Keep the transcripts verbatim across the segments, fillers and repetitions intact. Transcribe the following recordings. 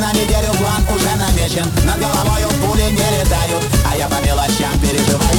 на неделю план уже намечен. Над головою пули не летают, а я по мелочам переживаю.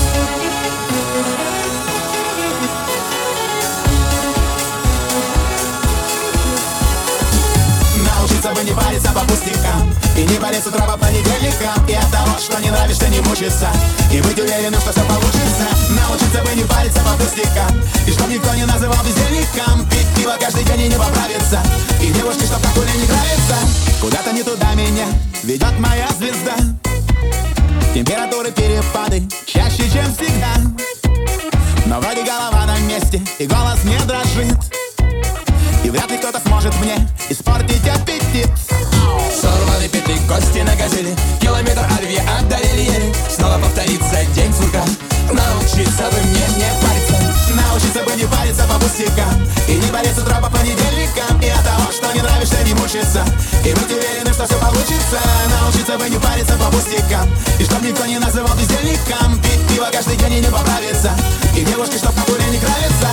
Научиться бы не париться по пустякам и не болеть с утра по понедельникам. И от того, что не нравишься, не мучиться, и быть уверенным, что все получится. Научиться бы не париться по пустякам, и чтоб никто не называл бездельником. Пить пиво каждый день и не поправиться, и девушки, чтоб как не нравится. Куда-то не туда меня ведет моя звезда. Температуры перепады чаще, чем всегда. Но вроде голова на месте и голос не дрожит, и вряд ли кто-то сможет мне испортить аппетит. Сорваны петли, кости на газели, километр альве отдалили еле. Снова повторится день сурка. Научиться бы мне не париться, научиться бы не париться по пустякам и не болеть с утра по понедельникам. И от того, что не нравишься, не мучиться, и быть уверенным, что все получится. Научиться бы не париться по пустякам, и чтоб никто не называл бездельником. Пить пиво каждый день и не поправиться, и девушки, чтоб на куре не нравится.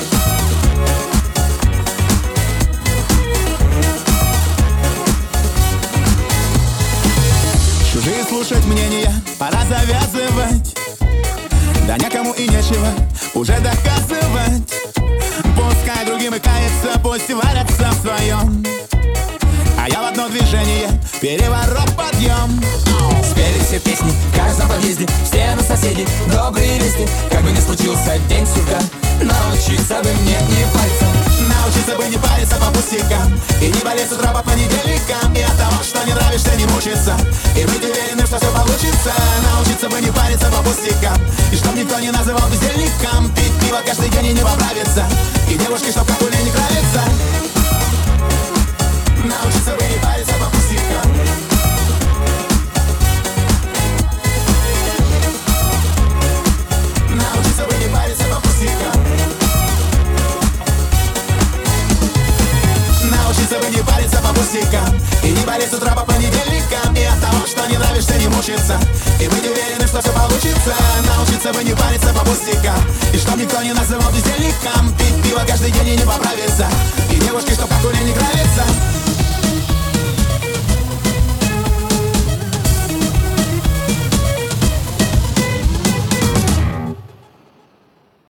Чужие слушать мнения пора завязывать, да некому и нечего уже доказывать. Пускай другим и кается, пусть варятся в своем, а я в одно движение переворот подъем. Спели все песни в каждом подъезде, в стену соседи добрые вести. Как бы ни случился день сурка, научиться бы мне не париться, научиться бы не париться по пустякам и не болеть с утра по понедельникам. И от того, что не нравишься, не мучиться, и быть уверенным, что все получится. Научиться бы не париться по пустякам, и чтоб никто не называл бездельником. Пить пиво каждый день и не поправиться, и девушки, чтоб как не нравится. Научиться бы не париться по пустякам. Научиться бы не париться по пустякам. Научиться бы не париться по пустякам и не болеть с утра по понедельникам. И от того, что не нравишься, не мучиться, и быть уверенным, что все получится. Научиться бы не париться по пустякам, и чтоб никто не называл бездельником. Пить пиво каждый день и не поправиться, и девушки, чтоб как